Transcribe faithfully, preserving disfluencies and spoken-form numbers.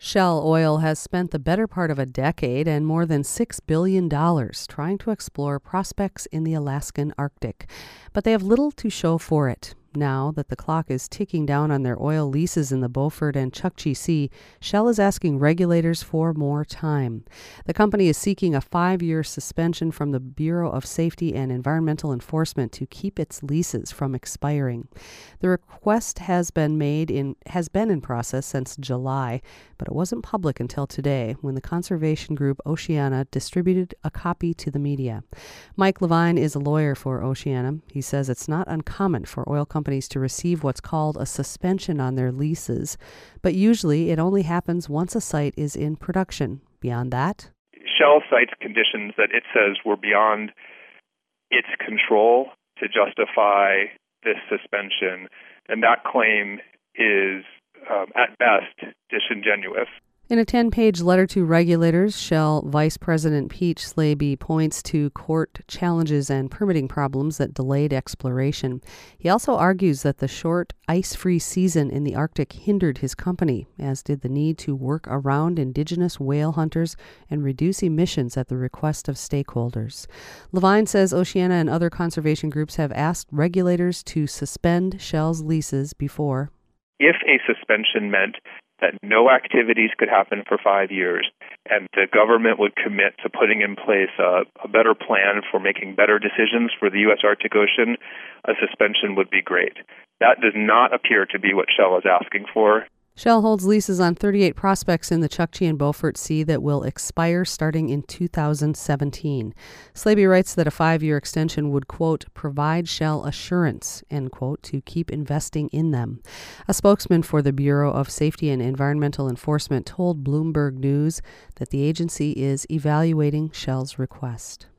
Shell Oil has spent the better part of a decade and more than six billion dollars trying to explore prospects in the Alaskan Arctic, but they have little to show for it. Now that the clock is ticking down on their oil leases in the Beaufort and Chukchi Sea, Shell is asking regulators for more time. The company is seeking a five-year suspension from the Bureau of Safety and Environmental Enforcement to keep its leases from expiring. The request has been made in has been in process since July, but it wasn't public until today when the conservation group Oceana distributed a copy to the media. Mike Levine is a lawyer for Oceana. He says it's not uncommon for oil companies to receive what's called a suspension on their leases, but usually it only happens once a site is in production. Beyond that, Shell cites conditions that it says were beyond its control to justify this suspension, and that claim is, um, at best, disingenuous. In a ten-page letter to regulators, Shell Vice President Pete Slaby points to court challenges and permitting problems that delayed exploration. He also argues that the short, ice-free season in the Arctic hindered his company, as did the need to work around indigenous whale hunters and reduce emissions at the request of stakeholders. Levine says Oceana and other conservation groups have asked regulators to suspend Shell's leases before. If a suspension meant that no activities could happen for five years, and the government would commit to putting in place a, a better plan for making better decisions for the U S Arctic Ocean, a suspension would be great. That does not appear to be what Shell is asking for. Shell holds leases on thirty-eight prospects in the Chukchi and Beaufort Sea that will expire starting in two thousand seventeen. Slaby writes that a five-year extension would, quote, provide Shell assurance, end quote, to keep investing in them. A spokesman for the Bureau of Safety and Environmental Enforcement told Bloomberg News that the agency is evaluating Shell's request.